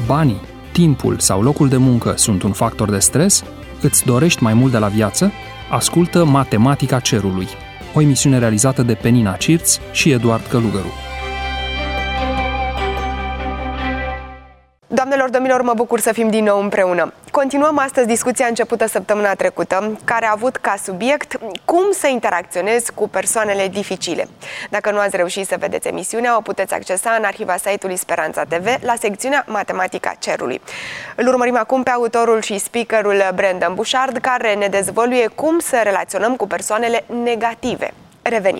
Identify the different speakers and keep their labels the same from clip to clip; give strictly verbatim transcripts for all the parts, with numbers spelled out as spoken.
Speaker 1: banii, timpul sau locul de muncă sunt un factor de stres? Îți dorești mai mult de la viață? Ascultă Matematica Cerului, o emisiune realizată de Penina Cirț și Eduard Călugăru.
Speaker 2: Doamnelor, domnilor, mă bucur să fim din nou împreună. Continuăm astăzi discuția începută săptămâna trecută, care a avut ca subiect cum să interacționezi cu persoanele dificile. Dacă nu ați reușit să vedeți emisiunea, o puteți accesa în arhiva site-ului Speranța T V la secțiunea Matematica Cerului. Îl urmărim acum pe autorul și speakerul Brandon Bouchard, care ne dezvăluie cum să relaționăm cu persoanele negative. Revenim!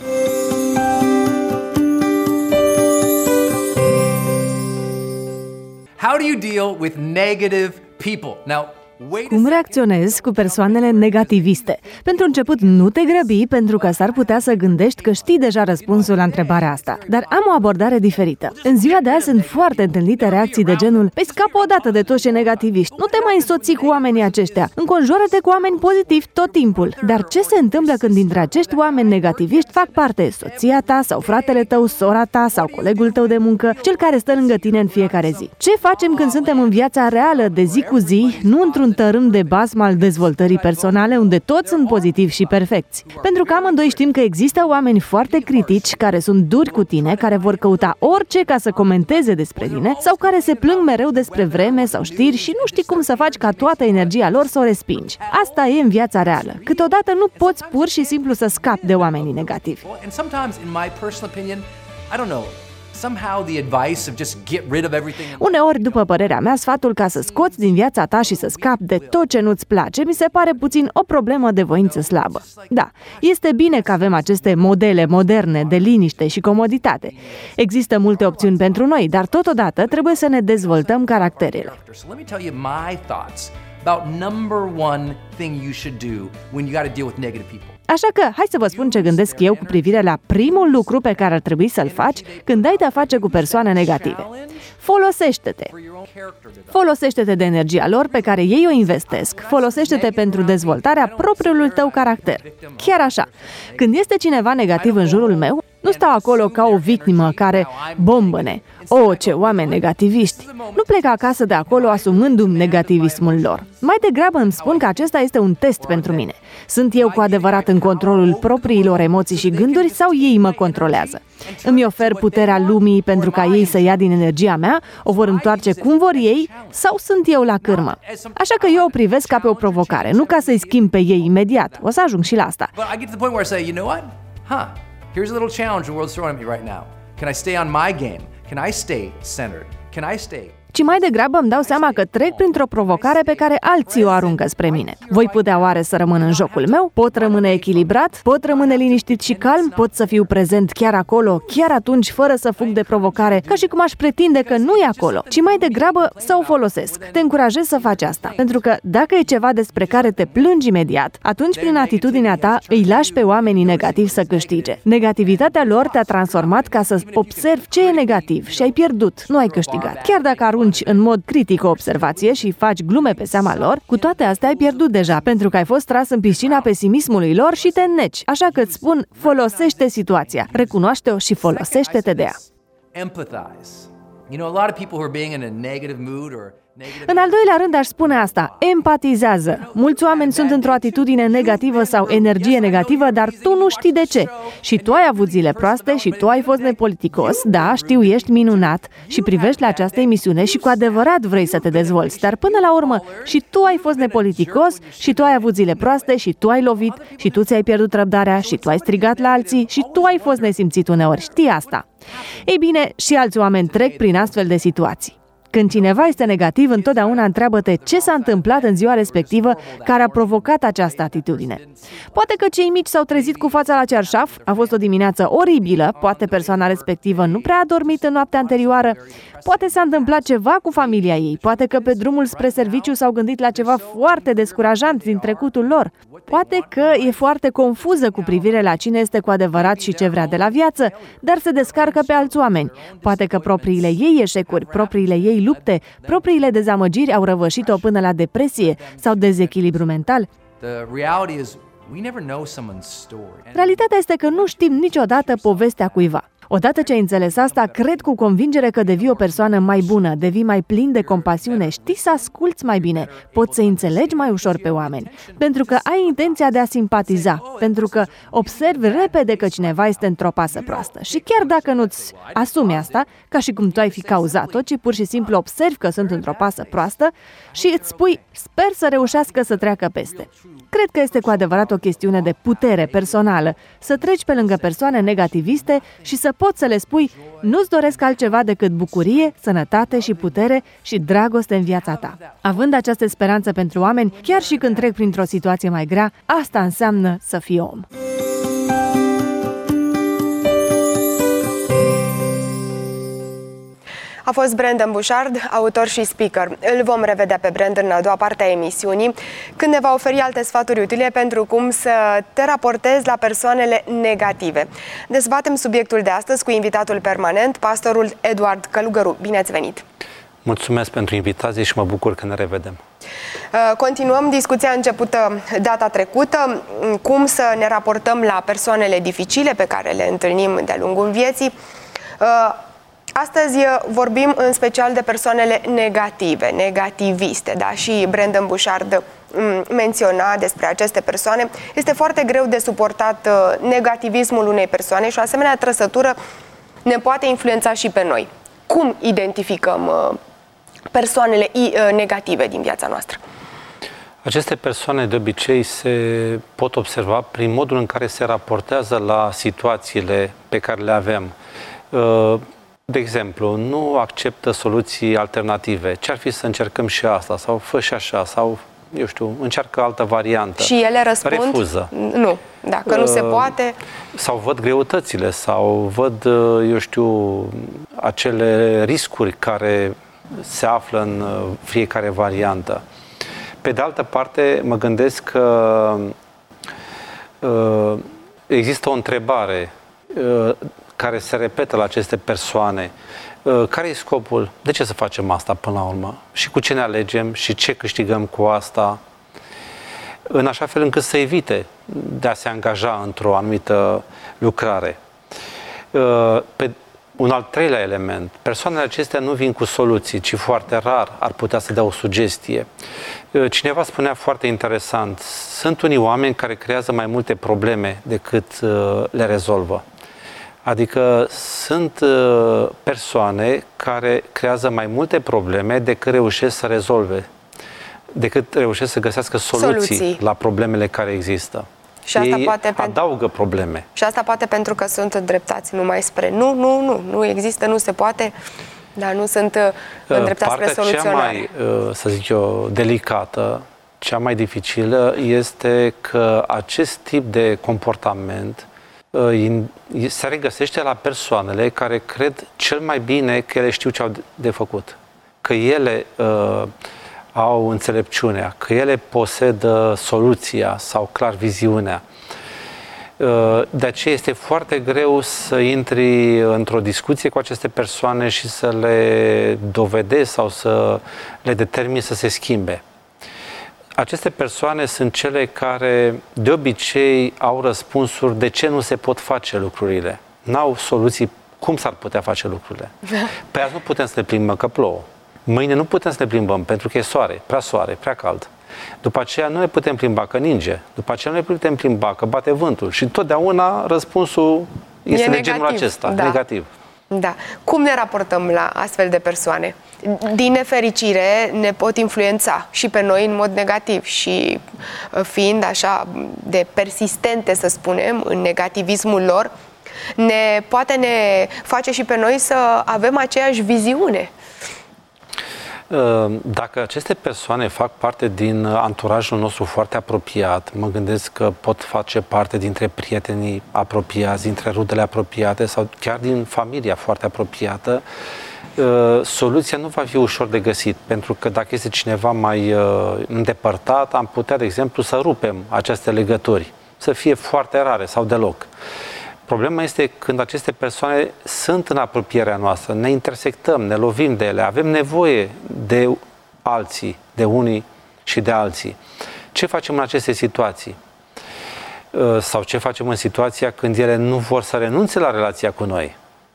Speaker 3: How do you deal with negative people? Now,
Speaker 4: Cum reacționezi cu persoanele negativiste? Pentru început, nu te grăbi, pentru că s-ar putea să gândești că știi deja răspunsul la întrebarea asta. Dar am o abordare diferită. În ziua de azi sunt foarte întâlnite reacții de genul: păi scapă odată de toți cei negativiști, nu te mai însoți cu oamenii aceștia, înconjoară-te cu oameni pozitivi tot timpul. Dar ce se întâmplă când dintre acești oameni negativiști fac parte soția ta sau fratele tău, sora ta sau colegul tău de muncă, cel care stă lângă tine în fiecare zi? Ce facem când suntem în viața reală de zi cu zi, nu într-un tărâm de basm al dezvoltării personale, unde toți sunt pozitivi și perfecți? Pentru că amândoi știm că există oameni foarte critici, care sunt duri cu tine, care vor căuta orice ca să comenteze despre tine, sau care se plâng mereu despre vreme sau știri și nu știi cum să faci ca toată energia lor să o respingi. Asta e în viața reală. Câteodată nu poți pur și simplu să scapi de oamenii negativi.
Speaker 3: Somehow the advice of just get rid of everything.
Speaker 4: Uneori, după părerea mea, sfatul ca să scoți din viața ta și să scapi de tot ce nu-ți place mi se pare puțin o problemă de voință slabă. Da, este bine că avem aceste modele moderne de liniște și comoditate. Există multe opțiuni pentru noi, dar totodată trebuie să ne dezvoltăm caracterele.
Speaker 3: About number one thing you should do when you got to deal with negative people.
Speaker 4: Așa că, hai să vă spun ce gândesc eu cu privire la primul lucru pe care ar trebui să-l faci când ai de-a face cu persoane negative. Folosește-te! Folosește-te de energia lor pe care ei o investesc. Folosește-te pentru dezvoltarea propriului tău caracter. Chiar așa, când este cineva negativ în jurul meu, nu stau acolo ca o victimă care bombăne. O, ce oameni negativiști! Nu plec acasă de acolo asumându-mi negativismul lor. Mai degrabă îmi spun că acesta este un test pentru mine. Sunt eu cu adevărat în controlul propriilor emoții și gânduri sau ei mă controlează? Îmi ofer puterea lumii pentru ca ei să ia din energia mea, o vor întoarce cum vor ei sau sunt eu la cârmă? Așa că eu o privesc ca pe o provocare, nu ca să-i schimb pe ei imediat. O să ajung și la asta.
Speaker 3: Here's a little challenge the world's throwing at me right now. Can I stay on my game? Can I stay centered? Can I stay?
Speaker 4: Ci mai degrabă îmi dau seama că trec printr-o provocare pe care alții o aruncă spre mine. Voi putea oare să rămân în jocul meu? Pot rămâne echilibrat? Pot rămâne liniștit și calm? Pot să fiu prezent chiar acolo, chiar atunci, fără să fug de provocare, ca și cum aș pretinde că nu e acolo, ci mai degrabă să o folosesc. Te încurajez să faci asta, pentru că dacă e ceva despre care te plângi imediat, atunci prin atitudinea ta îi lași pe oamenii negativi să câștige. Negativitatea lor te-a transformat ca să observi ce e negativ și ai pierdut, nu ai câștigat. Chiar dacă arunci în mod critic o observație și faci glume pe seama lor, cu toate astea ai pierdut deja, pentru că ai fost tras în piscina pesimismului lor și te înneci. Așa că îți spun, folosește situația, recunoaște-o și folosește-te de ea. În al doilea rând aș spune asta, empatizează. Mulți oameni sunt într-o atitudine negativă sau energie negativă, dar tu nu știi de ce. Și tu ai avut zile proaste și tu ai fost nepoliticos, da, știu, ești minunat și privești la această emisiune și cu adevărat vrei să te dezvolți, dar până la urmă și tu ai fost nepoliticos și tu ai avut zile proaste și tu ai lovit și tu ți-ai pierdut răbdarea și tu ai strigat la alții și tu ai fost nesimțit uneori, știi asta. Ei bine, și alți oameni trec prin astfel de situații. Când cineva este negativ, întotdeauna întreabă-te ce s-a întâmplat în ziua respectivă care a provocat această atitudine. Poate că cei mici s-au trezit cu fața la cearșaf, a fost o dimineață oribilă, poate persoana respectivă nu prea a dormit în noaptea anterioară, poate s-a întâmplat ceva cu familia ei, poate că pe drumul spre serviciu s-au gândit la ceva foarte descurajant din trecutul lor, poate că e foarte confuză cu privire la cine este cu adevărat și ce vrea de la viață, dar se descarcă pe alți oameni, poate că propriile ei eșecuri, propriile ei lupte, propriile dezamăgiri au răvășit-o până la depresie sau dezechilibru mental. Realitatea este că nu știm niciodată povestea cuiva. Odată ce ai înțeles asta, cred cu convingere că devii o persoană mai bună, devii mai plin de compasiune, știi să asculți mai bine, poți să înțelegi mai ușor pe oameni, pentru că ai intenția de a simpatiza, pentru că observi repede că cineva este într-o pasă proastă. Și chiar dacă nu-ți asumi asta, ca și cum tu ai fi cauzat-o, ci pur și simplu observi că sunt într-o pasă proastă și îți spui, sper să reușească să treacă peste. Cred că este cu adevărat o chestiune de putere personală, să treci pe lângă persoane negativiste și să poți să le spui, nu-ți doresc altceva decât bucurie, sănătate și putere și dragoste în viața ta. Având această speranță pentru oameni, chiar și când trec printr-o situație mai grea, asta înseamnă să fii om.
Speaker 2: A fost Brandon Bouchard, autor și speaker. Îl vom revedea pe Brandon în a doua parte a emisiunii, când ne va oferi alte sfaturi utile pentru cum să te raportezi la persoanele negative. Dezbatem subiectul de astăzi cu invitatul permanent, pastorul Eduard Călugăru. Bine ați venit!
Speaker 5: Mulțumesc pentru invitație și mă bucur că ne revedem.
Speaker 2: Continuăm discuția începută data trecută, cum să ne raportăm la persoanele dificile pe care le întâlnim de-a lungul vieții. Astăzi vorbim în special de persoanele negative, negativiste, da? Și Brandon Bouchard menționa despre aceste persoane. Este foarte greu de suportat negativismul unei persoane și o asemenea trăsătură ne poate influența și pe noi. Cum identificăm persoanele negative din viața noastră?
Speaker 5: Aceste persoane de obicei se pot observa prin modul în care se raportează la situațiile pe care le avem. De exemplu, nu acceptă soluții alternative. Ce-ar fi să încercăm și asta? Sau fă și așa? Sau, eu știu, încearcă altă variantă.
Speaker 2: Și ele răspund?
Speaker 5: Refuză.
Speaker 2: Nu. Dacă nu se poate...
Speaker 5: Sau văd greutățile, sau văd, eu știu, acele riscuri care se află în fiecare variantă. Pe de altă parte, mă gândesc că uh, există o întrebare uh, care se repetă la aceste persoane. Care e scopul? De ce să facem asta până la urmă? Și cu ce ne alegem? Și ce câștigăm cu asta? În așa fel încât să evite de a se angaja într-o anumită lucrare. Pe un al treilea element, persoanele acestea nu vin cu soluții, ci foarte rar ar putea să dea o sugestie. Cineva spunea foarte interesant, sunt unii oameni care creează mai multe probleme decât le rezolvă. Adică sunt persoane care creează mai multe probleme decât reușesc să rezolve, decât reușesc să găsească soluții, soluții. la problemele care există.
Speaker 2: Și asta
Speaker 5: Ei
Speaker 2: poate
Speaker 5: adaugă probleme.
Speaker 2: Și asta poate pentru că sunt îndreptați numai spre nu, nu, nu, nu există, nu se poate, dar nu sunt îndreptați spre soluționare.
Speaker 5: Partea cea mai, să zic eu, delicată, cea mai dificilă este că acest tip de comportament se regăsește la persoanele care cred cel mai bine că ele știu ce au de făcut, că ele uh, au înțelepciunea, că ele posedă soluția sau clar viziunea. Uh, de aceea este foarte greu să intri într-o discuție cu aceste persoane și să le dovedezi sau să le determini să se schimbe. Aceste persoane sunt cele care de obicei au răspunsuri de ce nu se pot face lucrurile. N-au soluții cum s-ar putea face lucrurile. Pe azi nu putem să ne plimbăm că plouă. Mâine nu putem să ne plimbăm pentru că e soare, prea soare, prea cald. După aceea nu ne putem plimba că ninge. După aceea nu ne putem plimba că bate vântul. Și totdeauna răspunsul este
Speaker 2: e
Speaker 5: de
Speaker 2: negativ,
Speaker 5: genul acesta,
Speaker 2: da.
Speaker 5: negativ.
Speaker 2: Da. Cum ne raportăm la astfel de persoane? Din nefericire ne pot influența și pe noi în mod negativ și fiind așa de persistente, să spunem, în negativismul lor, ne poate ne face și pe noi să avem aceeași viziune.
Speaker 5: Dacă aceste persoane fac parte din anturajul nostru foarte apropiat, mă gândesc că pot face parte dintre prietenii apropiați, dintre rudele apropiate sau chiar din familia foarte apropiată, soluția nu va fi ușor de găsit, pentru că dacă este cineva mai îndepărtat, am putea, de exemplu, să rupem aceste legături, să fie foarte rare sau deloc. Problema este când aceste persoane sunt în apropierea noastră, ne intersectăm, ne lovim de ele, avem nevoie de alții, de unii și de alții. Ce facem în aceste situații? Sau ce facem în situația când ele nu vor să renunțe la relația cu noi?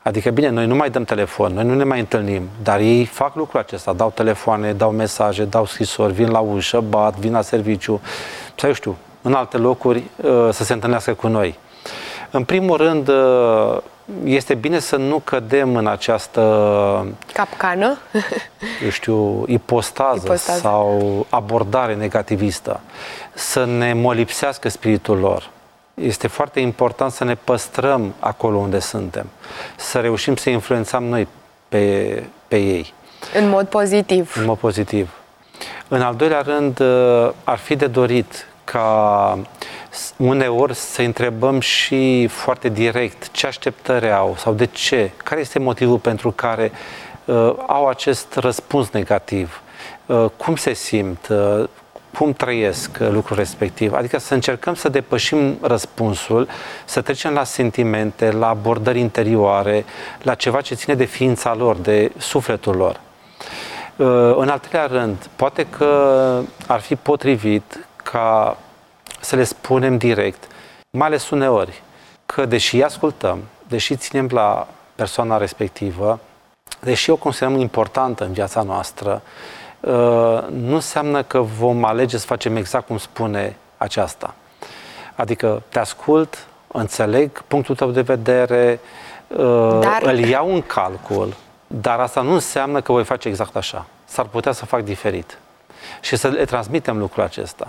Speaker 5: Adică, bine, noi nu mai dăm telefon, noi nu ne mai întâlnim, dar ei fac lucrul acesta, dau telefoane, dau mesaje, dau scrisori, vin la ușă, bat, vin la serviciu, sau eu știu, în alte locuri să se întâlnească cu noi. În primul rând, este bine să nu cădem în această
Speaker 2: capcană,
Speaker 5: eu știu, ipostază, ipostază sau abordare negativistă, să ne molipsească spiritul lor. Este foarte important să ne păstrăm acolo unde suntem, să reușim să influențăm noi pe, pe ei.
Speaker 2: În mod pozitiv.
Speaker 5: În mod pozitiv. În al doilea rând, ar fi de dorit ca uneori să întrebăm și foarte direct ce așteptări au sau de ce, care este motivul pentru care uh, au acest răspuns negativ, uh, cum se simt, uh, cum trăiesc lucrul respectiv. Adică să încercăm să depășim răspunsul, să trecem la sentimente, la abordări interioare, la ceva ce ține de ființa lor, de sufletul lor. În al treilea rând, poate că ar fi potrivit ca să le spunem direct, mai ales uneori, că deși îi ascultăm, deși ținem la persoana respectivă, deși o considerăm importantă în viața noastră, nu înseamnă că vom alege să facem exact cum spune aceasta. Adică te ascult, înțeleg punctul tău de vedere, dar... îl iau în calcul, dar asta nu înseamnă că voi face exact așa. S-ar putea să fac diferit. Și să le transmitem lucrul acesta.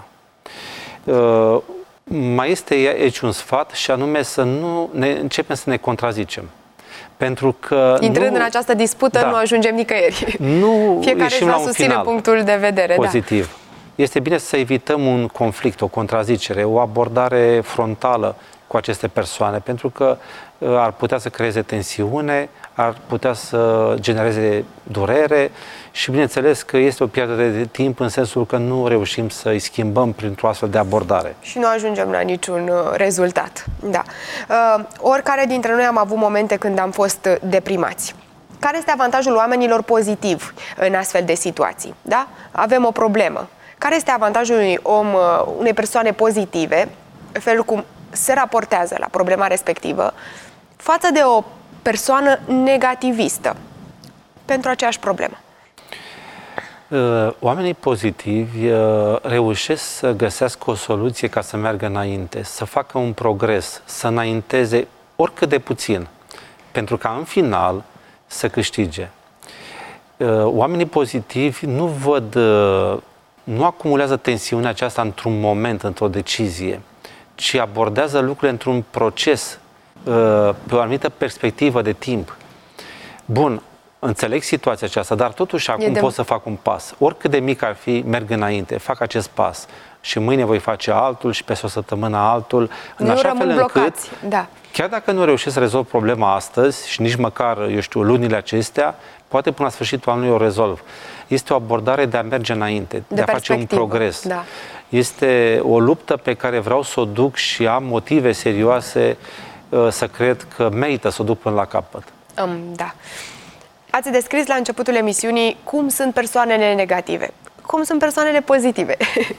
Speaker 5: Mai este aici un sfat și anume să nu ne, începem să ne contrazicem. Pentru că
Speaker 2: intrând
Speaker 5: nu,
Speaker 2: în această dispută, da, nu ajungem nicăieri.
Speaker 5: Nu
Speaker 2: Fiecare își va susține punctul de vedere.
Speaker 5: Pozitiv. Da. Este bine să evităm un conflict, o contrazicere, o abordare frontală cu aceste persoane, pentru că ar putea să creeze tensiune, ar putea să genereze durere și, bineînțeles, că este o pierdere de timp în sensul că nu reușim să îi schimbăm printr-o astfel de abordare.
Speaker 2: Și nu ajungem la niciun rezultat. Da. Uh, oricare dintre noi am avut momente când am fost deprimați. Care este avantajul oamenilor pozitiv în astfel de situații? Da? Avem o problemă. Care este avantajul unui om, unei persoane pozitive, felul cum se raportează la problema respectivă, față de o persoană negativistă pentru aceeași problemă?
Speaker 5: Oamenii pozitivi reușesc să găsească o soluție ca să meargă înainte, să facă un progres, să înainteze oricât de puțin, pentru ca în final să câștige. Oamenii pozitivi nu văd, nu acumulează tensiunea aceasta într-un moment, într-o decizie, ci abordează lucrurile într-un proces, pe o anumită perspectivă de timp. Bun, înțeleg situația aceasta, dar totuși acum de... pot să fac un pas. Oricât de mic ar fi, merg înainte, fac acest pas. Și mâine voi face altul și peste o săptămână altul. În
Speaker 2: nu
Speaker 5: așa
Speaker 2: rămân
Speaker 5: fel
Speaker 2: blocați.
Speaker 5: Încât,
Speaker 2: da.
Speaker 5: chiar dacă nu reușesc să rezolv problema astăzi și nici măcar, eu știu, lunile acestea, poate până la sfârșitul anului o rezolv. Este o abordare de a merge înainte, de, de a face un progres. Da. Este o luptă pe care vreau să o duc și am motive serioase să cred că merită să o duc până la capăt.
Speaker 2: Um, da. Ați descris la începutul emisiunii cum sunt persoanele negative. Cum sunt persoanele pozitive?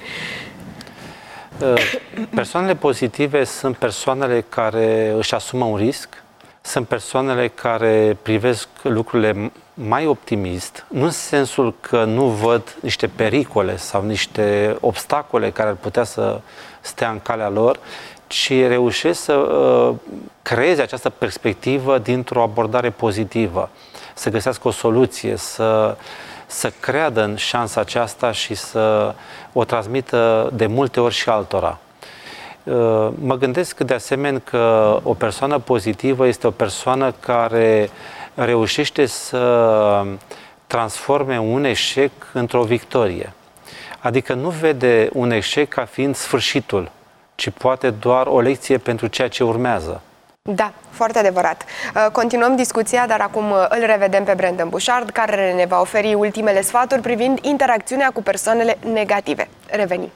Speaker 5: Persoanele pozitive sunt persoanele care își asumă un risc, sunt persoanele care privesc lucrurile mai optimist, nu în sensul că nu văd niște pericole sau niște obstacole care ar putea să stea în calea lor, ci reușesc să uh, creeze această perspectivă dintr-o abordare pozitivă, să găsească o soluție, să, să creadă în șansa aceasta și să o transmită de multe ori și altora. Uh, mă gândesc de asemenea că o persoană pozitivă este o persoană care reușește să transforme un eșec într-o victorie. Adică nu vede un eșec ca fiind sfârșitul, ci poate doar o lecție pentru ceea ce urmează.
Speaker 2: Da, foarte adevărat. Continuăm discuția, dar acum îl revedem pe Brandon Bouchard, care ne va oferi ultimele sfaturi privind interacțiunea cu persoanele negative. Revenim.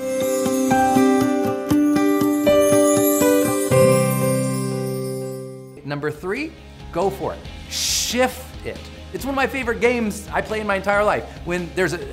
Speaker 3: Number three, go for it. Shift it. It's one of my favorite games I play in my entire life. When there's a, a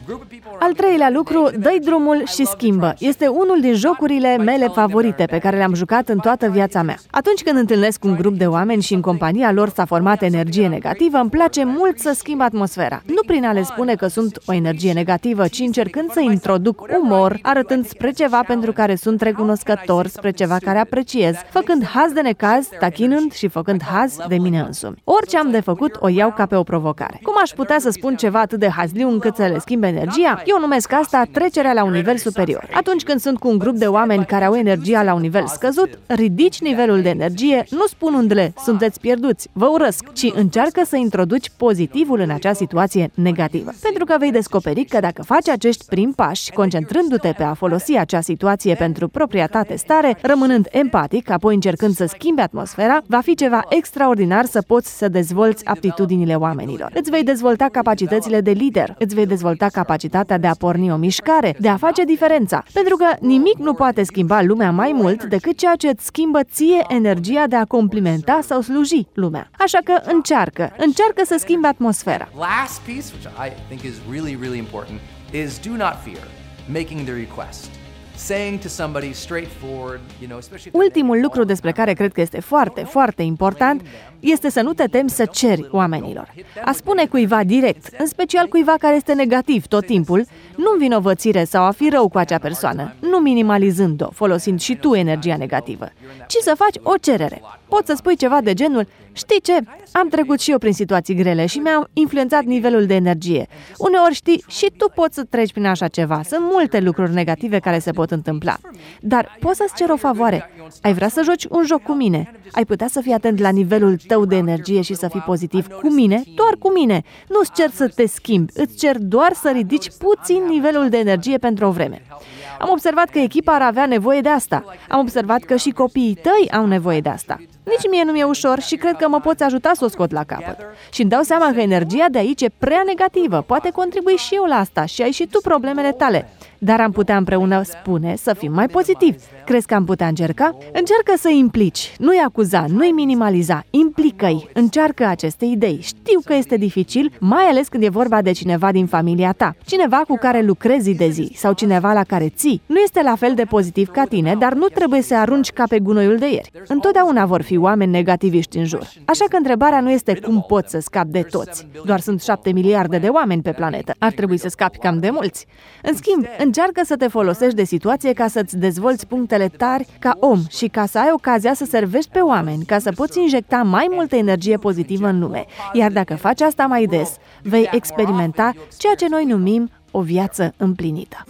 Speaker 4: Al treilea lucru, dă-i drumul și schimbă. Este unul din jocurile mele favorite pe care le-am jucat în toată viața mea. Atunci când întâlnesc un grup de oameni și în compania lor s-a format energie negativă, îmi place mult să schimb atmosfera. Nu prin a le spune că sunt o energie negativă, ci încercând să introduc umor, arătând spre ceva pentru care sunt recunoscător, spre ceva care apreciez, făcând haz de necaz, tachinând și făcând haz de mine însumi. Orice am de făcut o iau ca pe o provocare. Cum aș putea să spun ceva atât de hazliu încât să le schimbe energia? Eu numesc asta trecerea la un nivel superior. Atunci când sunt cu un grup de oameni care au energia la un nivel scăzut, ridici nivelul de energie, nu spunându-le, sunteți pierduți, vă urăsc, ci încearcă să introduci pozitivul în acea situație negativă. Pentru că vei descoperi că dacă faci acești primi pași, concentrându-te pe a folosi acea situație pentru propria ta testare, rămânând empatic, apoi încercând să schimbi atmosfera, va fi ceva extraordinar să poți să dezvolți aptitudinile oamenilor. Îți vei dezvolta capacitățile de lider, îți vei dezvolta capacitatea de a porni o mișcare, de a face diferența. Pentru că nimic nu poate schimba lumea mai mult decât ceea ce îți schimbă ție energia de a complimenta sau sluji lumea. Așa că încearcă, încearcă să schimbi atmosfera.
Speaker 3: Last piece, which I think is really, really important, is do not fear making the request. Saying to somebody straightforward, you know, especially
Speaker 4: Ultimul lucru despre care cred că este foarte, foarte important este să nu te temi să ceri oamenilor. A spune cuiva direct, în special cuiva care este negativ tot timpul, nu învinovățire sau a fi rău cu acea persoană, nu minimalizând-o, folosind și tu energia negativă, ci să faci o cerere. Poți să spui ceva de genul, știi ce, am trecut și eu prin situații grele și mi-a influențat nivelul de energie. Uneori știi, și tu poți să treci prin așa ceva. Sunt multe lucruri negative care se pot întâmpla. Dar poți să-ți cer o favoare. Ai vrea să joci un joc cu mine? Ai putea să fii atent la nivelul tău de energie și să fii pozitiv cu mine, doar cu mine. Nu-ți cer să te schimbi, îți cer doar să ridici puțin nivelul de energie pentru o vreme. Am observat că echipa ar avea nevoie de asta. Am observat că și copiii tăi au nevoie de asta. Nici mie nu mi-e ușor și cred că mă poți ajuta să o scot la capăt. Și îmi dau seama că energia de aici e prea negativă. Poate contribui și eu la asta și ai și tu problemele tale. Dar am putea împreună spune să fim mai pozitivi. Crezi că am putea încerca? Încearcă să implici, nu-i acuza, nu-i minimaliza, implică-i, încearcă aceste idei. Știu că este dificil, mai ales când e vorba de cineva din familia ta, cineva cu care lucrezi zi de zi sau cineva la care ții. Nu este la fel de pozitiv ca tine, dar nu trebuie să arunci ca pe gunoiul de ieri. Întotdeauna vor fi oameni negativiști în jur. Așa că întrebarea nu este cum poți să scapi de toți. Doar sunt șapte miliarde de oameni pe planetă. Ar trebui să scapi cam de mulți. În schimb, încearcă să te folosești de situație ca să-ți dezvolți punctele tari ca om și ca să ai ocazia să servești pe oameni, ca să poți injecta mai multă energie pozitivă în lume. Iar dacă faci asta mai des, vei experimenta ceea ce noi numim o viață împlinită.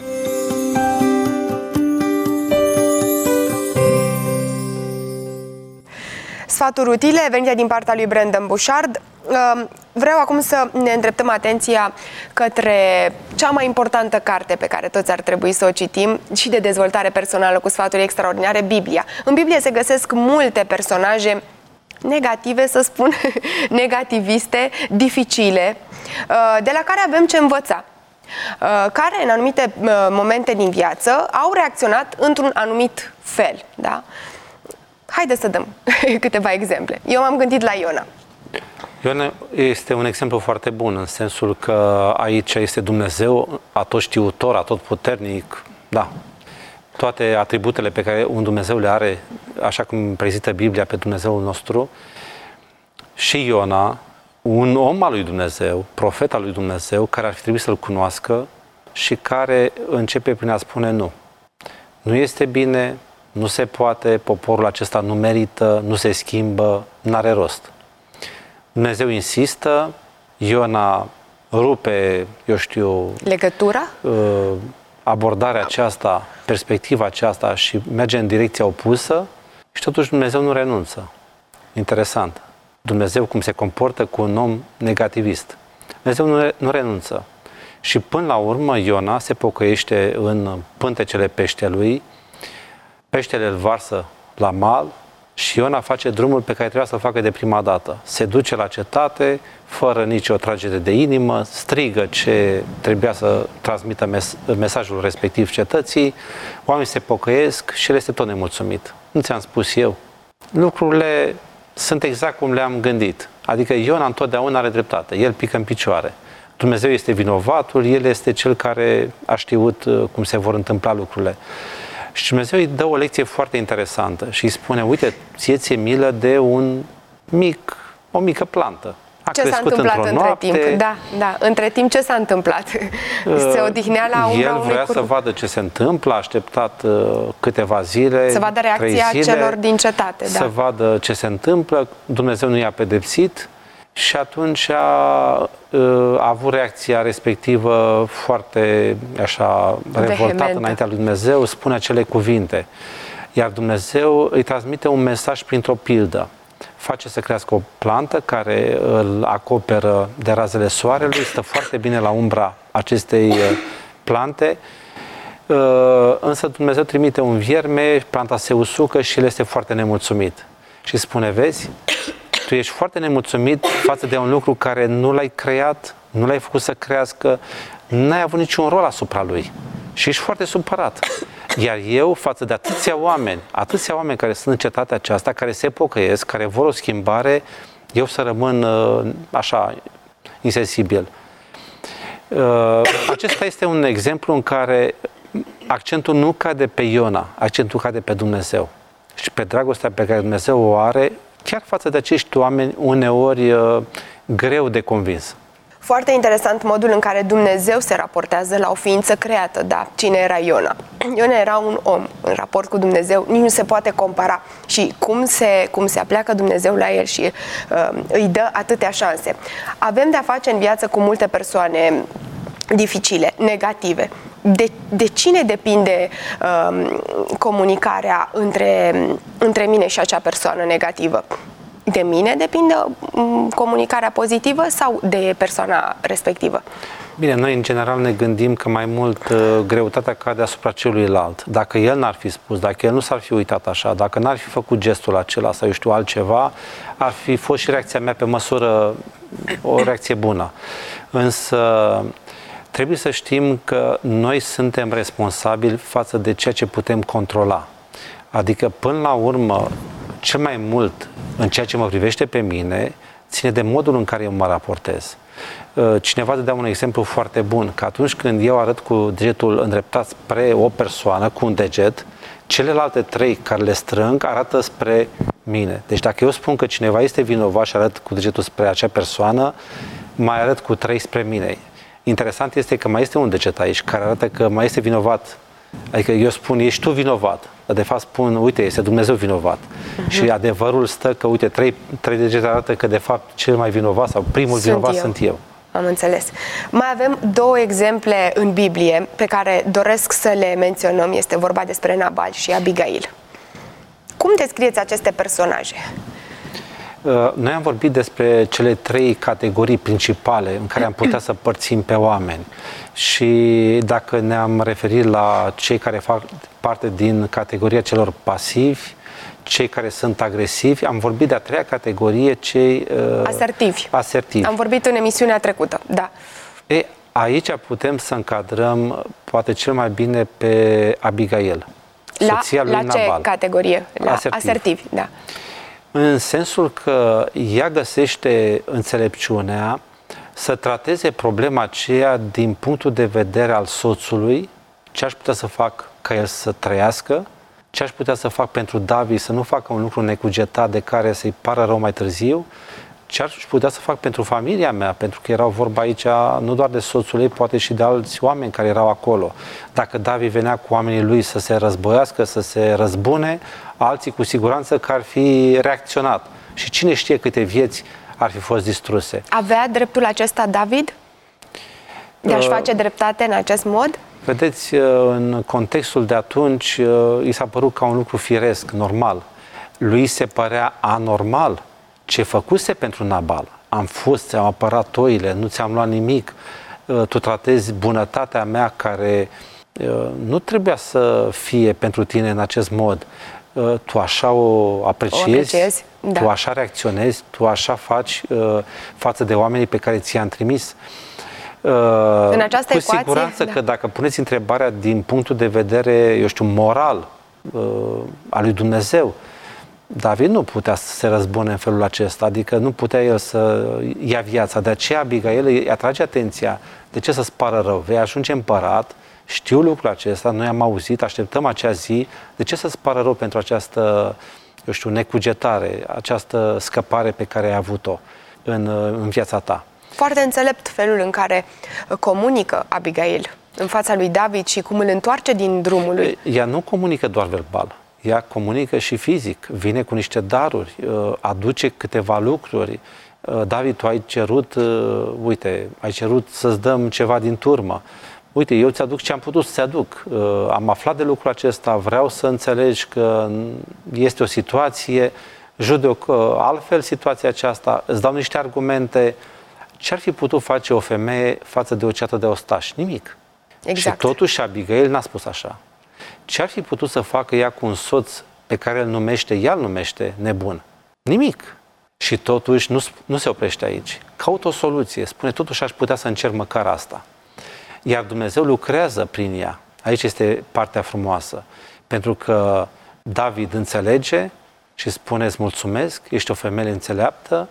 Speaker 2: Sfaturi utile venite din partea lui Brandon Bouchard. Vreau acum să ne îndreptăm atenția către cea mai importantă carte pe care toți ar trebui să o citim și de dezvoltare personală cu sfaturi extraordinare, Biblia. În Biblie se găsesc multe personaje negative, să spun, negativiste, dificile, de la care avem ce învăța, care în anumite momente din viață au reacționat într-un anumit fel. Da? Haideți să dăm câteva exemple. Eu m-am gândit la Iona.
Speaker 5: Iona este un exemplu foarte bun, în sensul că aici este Dumnezeu atotștiutor, atotputernic, da. Toate atributele pe care un Dumnezeu le are, așa cum prezintă Biblia pe Dumnezeul nostru, și Iona, un om al lui Dumnezeu, profet al lui Dumnezeu, care ar fi trebuit să-L cunoască și care începe prin a spune nu. Nu este bine, nu se poate, poporul acesta nu merită, nu se schimbă, n-are rost. Dumnezeu insistă, Iona rupe, eu știu...
Speaker 2: Legătura?
Speaker 5: Abordarea aceasta, perspectiva aceasta și merge în direcția opusă și totuși Dumnezeu nu renunță. Interesant. Dumnezeu cum se comportă cu un om negativist. Dumnezeu nu, nu renunță. Și până la urmă Iona se pocăiește în pântecele peștelui, peștele îl varsă la mal și Iona face drumul pe care trebuia să-l facă de prima dată. Se duce la cetate, fără nicio tragere de inimă, strigă ce trebuia să transmită mes- mesajul respectiv cetății, oamenii se pocăiesc și el este tot nemulțumit. Nu ți-am spus eu? Lucrurile sunt exact cum le-am gândit. Adică Iona întotdeauna are dreptate, el pică în picioare. Dumnezeu este vinovatul, El este Cel care a știut cum se vor întâmpla lucrurile. Și Dumnezeu îi dă o lecție foarte interesantă și îi spune, uite, ție ți-e milă de un mic, o mică plantă. A
Speaker 2: ce s-a întâmplat între
Speaker 5: noapte,
Speaker 2: timp? Da, da. Între timp ce s-a întâmplat? Se odihnea la umbra
Speaker 5: El vrea
Speaker 2: unui
Speaker 5: să vadă ce se întâmplă, a așteptat uh, câteva zile,
Speaker 2: să vadă reacția
Speaker 5: zile,
Speaker 2: celor din cetate.
Speaker 5: să
Speaker 2: da.
Speaker 5: vadă ce se întâmplă. Dumnezeu nu i-a pedepsit și atunci a, uh, a avut reacția respectivă foarte așa revoltată înaintea lui Dumnezeu, spune acele cuvinte. Iar Dumnezeu îi transmite un mesaj printr-o pildă. Face să crească o plantă care îl acoperă de razele soarelui, stă foarte bine la umbra acestei plante, însă Dumnezeu trimite un vierme, planta se usucă și el este foarte nemulțumit. Și spune, vezi, tu ești foarte nemulțumit față de un lucru care nu l-ai creat, nu l-ai făcut să crească, n-ai avut niciun rol asupra lui și ești foarte supărat. Iar eu, față de atâția oameni, atâția oameni care sunt în cetatea aceasta, care se pocăiesc, care vor o schimbare, eu să rămân așa, insensibil. Acesta este un exemplu în care accentul nu cade pe Iona, accentul cade pe Dumnezeu. Și pe dragostea pe care Dumnezeu o are, chiar față de acești oameni, uneori greu de convins.
Speaker 2: Foarte interesant modul în care Dumnezeu se raportează la o ființă creată, da, cine era Iona. Iona era un om, în raport cu Dumnezeu, nici nu se poate compara. Și cum se, cum se apleacă Dumnezeu la el și uh, îi dă atâtea șanse. Avem de-a face în viață cu multe persoane dificile, negative. De, de cine depinde uh, comunicarea între, între mine și acea persoană negativă? De mine depinde um, comunicarea pozitivă sau de persoana respectivă?
Speaker 5: Bine, noi în general ne gândim că mai mult uh, greutatea cade asupra celuilalt. Dacă el n-ar fi spus, dacă el nu s-ar fi uitat așa, dacă n-ar fi făcut gestul acela sau eu știu altceva, ar fi fost și reacția mea pe măsură o reacție bună. Însă trebuie să știm că noi suntem responsabili față de ceea ce putem controla. Adică, până la urmă, cel mai mult în ceea ce mă privește pe mine, ține de modul în care eu mă raportez. Cineva dădea un exemplu foarte bun, că atunci când eu arăt cu degetul îndreptat spre o persoană, cu un deget, celelalte trei care le strâng arată spre mine. Deci dacă eu spun că cineva este vinovat și arăt cu degetul spre acea persoană, mai arăt cu trei spre mine. Interesant este că mai este un deget aici care arată că mai este vinovat. Adică eu spun, ești tu vinovat. Dar de fapt spun, uite, este Dumnezeu vinovat. Uh-huh. Și adevărul stă că, uite, trei, trei degete arată că de fapt cel mai vinovat sau primul sunt vinovat eu. sunt eu.
Speaker 2: Am înțeles. Mai avem două exemple în Biblie pe care doresc să le menționăm. Este vorba despre Nabal și Abigail. Cum descrieți aceste personaje?
Speaker 5: Noi am vorbit despre cele trei categorii principale în care am putea să părțim pe oameni. Și dacă ne-am referit la cei care fac parte din categoria celor pasivi, cei care sunt agresivi, am vorbit de a treia categorie, cei uh,
Speaker 2: asertivi.
Speaker 5: asertivi.
Speaker 2: Am vorbit în emisiunea trecută, da.
Speaker 5: E, aici putem să încadrăm poate cel mai bine pe Abigail,
Speaker 2: la,
Speaker 5: soția lui
Speaker 2: la
Speaker 5: Nabal.
Speaker 2: La ce categorie? La
Speaker 5: asertivi.
Speaker 2: asertivi, da.
Speaker 5: În sensul că ea găsește înțelepciunea să trateze problema aceea din punctul de vedere al soțului, ce aș putea să fac ca el să trăiască, ce aș putea să fac pentru David să nu facă un lucru necugetat de care să-i pară rău mai târziu, ce aș putea să fac pentru familia mea, pentru că erau vorba aici nu doar de soțul ei, poate și de alți oameni care erau acolo. Dacă David venea cu oamenii lui să se războiască, să se răzbune, alții cu siguranță că ar fi reacționat. Și cine știe câte vieți ar fi fost distruse.
Speaker 2: Avea dreptul acesta David? De a-și face dreptate în acest mod?
Speaker 5: Vedeți, în contextul de atunci, i s-a părut ca un lucru firesc, normal. Lui se părea anormal ce făcuse pentru Nabal. Am fost, ți-am apărat oile, nu ți-am luat nimic, tu tratezi bunătatea mea care nu trebuia să fie pentru tine în acest mod. Tu așa o apreciezi, o apreciezi da. Tu așa reacționezi, tu așa faci față de oamenii pe care ți-am trimis.
Speaker 2: În această
Speaker 5: cu
Speaker 2: ecuație,
Speaker 5: siguranță
Speaker 2: da.
Speaker 5: că dacă puneți întrebarea din punctul de vedere, eu știu, moral al lui Dumnezeu, David nu putea să se răzbune în felul acesta, adică nu putea el să ia viața. De aceea Abigail îi atrage atenția. De ce să-ți pară rău? Vei ajunge împărat, știu lucrul acesta, noi am auzit, așteptăm acea zi. De ce să-ți pară rău pentru această, eu știu, necugetare, această scăpare pe care ai avut-o în, în viața ta?
Speaker 2: Foarte înțelept felul în care comunică Abigail în fața lui David și cum îl întoarce din drumul lui.
Speaker 5: Ea nu comunică doar verbal, ea comunică și fizic, vine cu niște daruri, aduce câteva lucruri. David, tu ai cerut, uite, ai cerut să-ți dăm ceva din turmă. Uite, eu ți-aduc ce am putut să-ți aduc. Am aflat de lucrul acesta, vreau să înțelegi că este o situație, judec altfel situația aceasta, îți dau niște argumente. Ce ar fi putut face o femeie față de o ceată de ostași? Nimic.
Speaker 2: Exact.
Speaker 5: Și totuși Abigail n-a spus așa. Ce ar fi putut să facă ea cu un soț pe care îl numește, ea îl numește nebun? Nimic. Și totuși nu, nu se oprește aici. Caută o soluție. Spune, totuși aș putea să încerc măcar asta. Iar Dumnezeu lucrează prin ea. Aici este partea frumoasă. Pentru că David înțelege și spune, îți mulțumesc, ești o femeie înțeleaptă.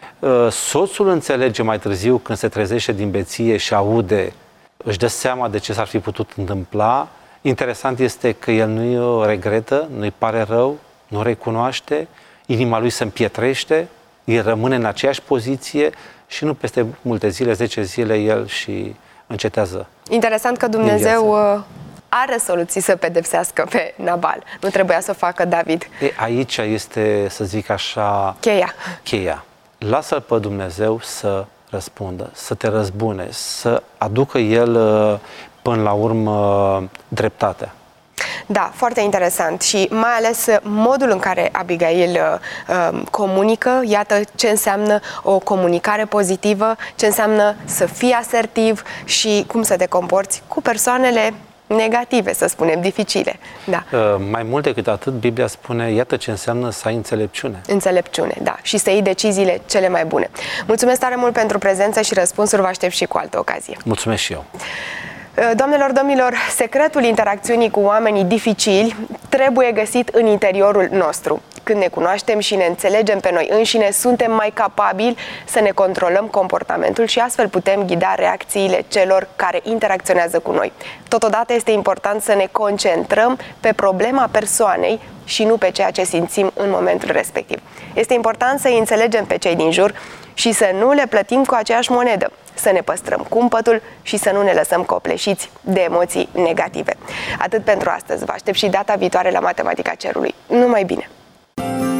Speaker 5: Soțul înțelege mai târziu când se trezește din beție și aude, își dă seama de ce s-ar fi putut întâmpla. Interesant este că el nu-i regretă, nu-i pare rău, nu recunoaște, inima lui se împietrește, el rămâne în aceeași poziție și nu peste multe zile, zece zile, el și încetează.
Speaker 2: Interesant că Dumnezeu are soluții să pedepsească pe Nabal. Nu trebuia să o facă David.
Speaker 5: E, aici este, să zic așa,
Speaker 2: cheia.
Speaker 5: cheia. Lasă-L pe Dumnezeu să răspundă, să te răzbune, să aducă El până la urmă dreptatea.
Speaker 2: Da, foarte interesant și mai ales modul în care Abigail uh, comunică, iată ce înseamnă o comunicare pozitivă, ce înseamnă să fii asertiv și cum să te comporți cu persoanele negative, să spunem, dificile. Da.
Speaker 5: Uh, mai mult decât atât, Biblia spune, iată ce înseamnă să ai înțelepciune.
Speaker 2: Înțelepciune, da. Și să iei deciziile cele mai bune. Mulțumesc tare mult pentru prezență și răspunsuri, vă aștept și cu altă ocazie.
Speaker 5: Mulțumesc și eu.
Speaker 2: Doamnelor, domnilor, secretul interacțiunii cu oamenii dificili trebuie găsit în interiorul nostru. Când ne cunoaștem și ne înțelegem pe noi înșine, suntem mai capabili să ne controlăm comportamentul și astfel putem ghida reacțiile celor care interacționează cu noi. Totodată este important să ne concentrăm pe problema persoanei și nu pe ceea ce simțim în momentul respectiv. Este important să îi înțelegem pe cei din jur și să nu le plătim cu aceeași monedă, să ne păstrăm cumpătul și să nu ne lăsăm copleșiți de emoții negative. Atât pentru astăzi, vă aștept și data viitoare la Matematica Cerului. Numai bine!